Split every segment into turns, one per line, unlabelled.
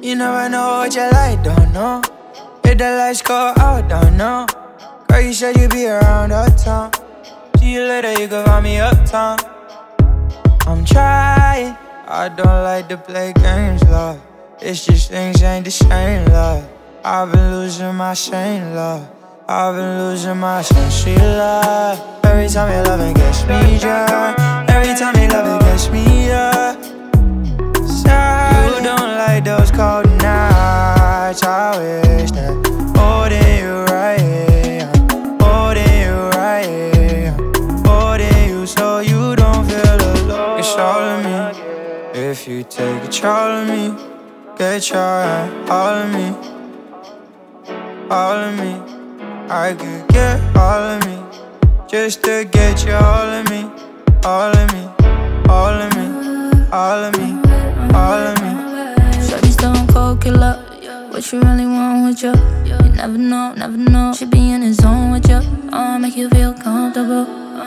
You never know what you like, don't know. If the lights go out, don't know. Girl, you said you be around uptown. See you later, you can find me uptown. I'm trying, I don't like to play games, love. It's just things ain't the same, love. I've been losing my sane, love. I've been losing my sweet love. Every time you love it gets me drunk. Every time you love it gets me up. You don't like those cold nights. I wish that holding you right here, holding you right here, holding you so you don't feel alone. It's all of me. If you take control of me, get your hand all of me, all of me. I could get all of me, just to get you all of me, all of me, all of me, all of me, all of me.
Shorty stone cold killer. What you really want with you? You never know, never know. She be in the zone with you. I'll make you feel comfortable.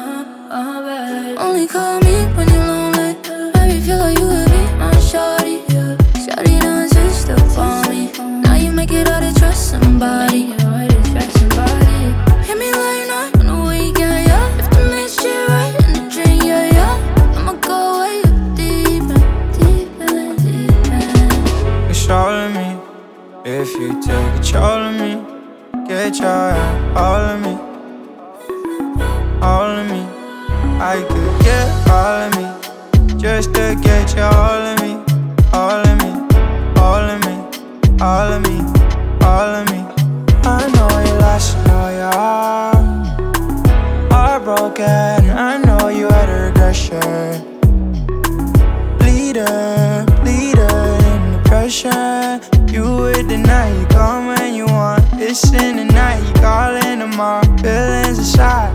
Only call me when you're lonely. Baby, feel like you could be my shorty. Shorty done switched up on me. Now you make it hard to trust somebody. Hit me like night on the weekend, yeah. If the next shit right in the dream, yeah, yeah. I'ma go way up deep end, deep end, deep end.
It's all of me. If you take control of me, get your hand all of me, all of me. I could get all of me, just to get you all of me, all of me, all of me, all of me, all of me. I know you lost, I know you're heartbroken. I know you had a regression. Bleeder, bleeder in depression. You with the night, you come when you want. It's in the night, you call in tomorrow. Feelings aside,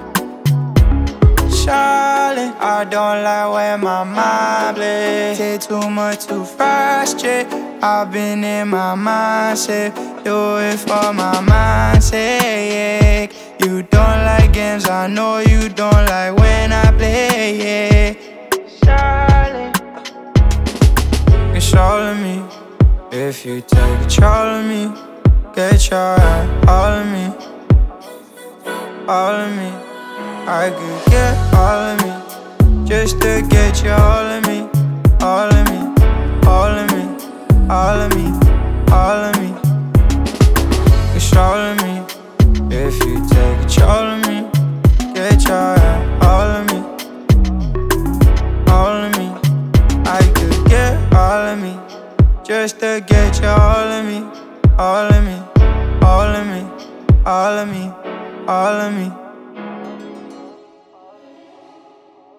Charlotte, I don't like where my mind plays. Take too much to frustrate. I've been in my mindset. Do it for my mindset. You don't like games, I know you don't like when I play. Yeah. Charlotte, it's all of me. If you take control of me, get your hand all of me, all of me. I could get all of me, just to get you all of me, all of me, all of me, all of me, all of me. It's all of me. If you take control of me, get your hand all of me, all of me. I could get all of me, just to get you all of me, all of me, all of me, all of me, all of me.